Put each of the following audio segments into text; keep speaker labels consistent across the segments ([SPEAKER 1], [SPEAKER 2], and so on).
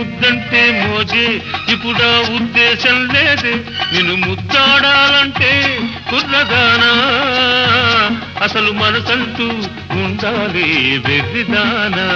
[SPEAKER 1] ముద్దంటే మోజే ఇప్పుడా ఉద్దేశం లేదే నిన్ను ముద్దాడాలంటే కుర్రదానా అసలు మనసంటూ ఉండాలి వెర్రిదానా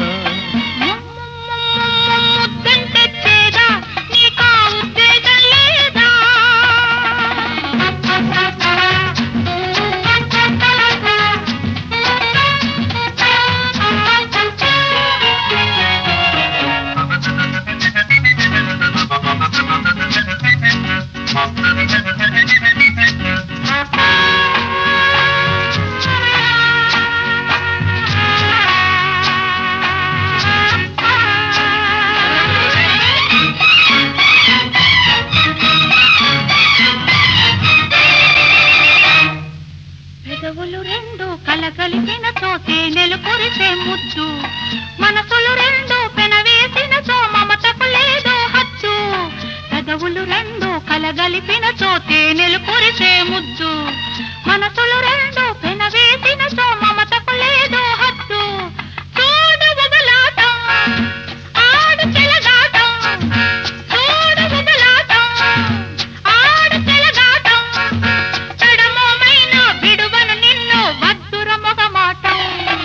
[SPEAKER 2] పెదవులు రెండు కలగలిపిన చోటే నెలుకొరిసే ముద్దు మనసులు రెండు పెనవేసిన చో మమతకు లేదో హచ్చు పెదవులు రెండు కలగలిపిన చోటే నెలుకొరిసే ముద్దు మనసులు రెండు పెనవేసిన చో మమతకు లేదో హచ్చు చూడు బుబలాటం ఆడు చెలగాటం చూడు బుబలాటం ఆడు చెలగాటం తడమోమైన విడువను నిన్ను వద్దుర మొగమాటం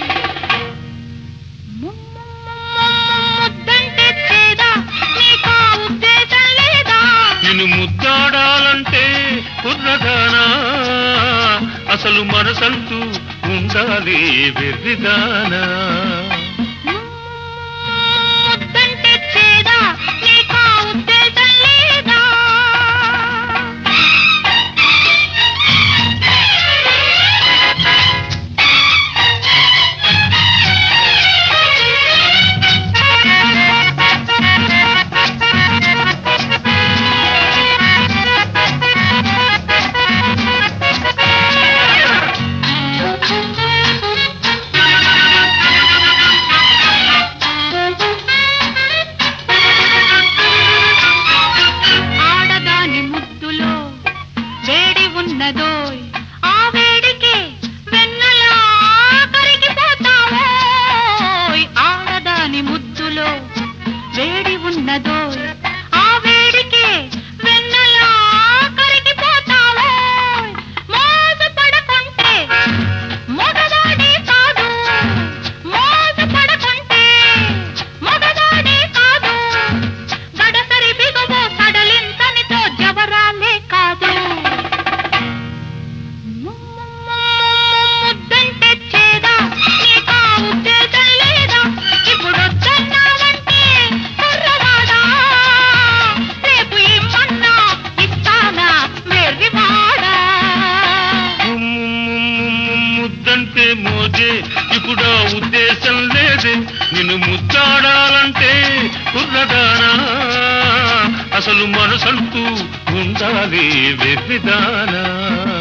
[SPEAKER 2] ముద్దంటే చేదా నీకా ఉద్దేశం లేదా
[SPEAKER 1] నిన్ను ముద్దాడాలంటే కుర్రదానా అసలు మనసంటూ ఉండాలి వెర్రిదానా
[SPEAKER 2] ముద్దంటే చేదా నీకా ఉద్దేశం లేదా ఆడదాని ముద్దులో వేడి ఉన్నదోయ్ ఆ వేడికి వెన్నలా కరిగిపోతావోయ్ ఆడదాని ముద్దులో వేడి ఉన్నదోయ్ ఆ వేడికి వెన్నలా కరిగిపోతావోయ్ మోజు పడకుంటే మగవాడే కాదు మోజు పడకుంటే మగవాడే కాదు గడసరి బిగువు సడలింతనితో జవరాలే కాదు ముద్దంటే చేదా నీకా ఉద్దేశం లేదా ఇప్పుడు వద్దన్నావంటే కుర్రవాడా రేపు ఇమ్మన్నా ఇస్తానా వెర్రివాడా
[SPEAKER 1] ముద్దంటే మోజే ఇప్పుడా ఉద్దేశం లేదే నిన్ను ముద్దాడాలంటే కుర్రదానా అసలు మనసంటూ ఉండాలి వెర్రిదానా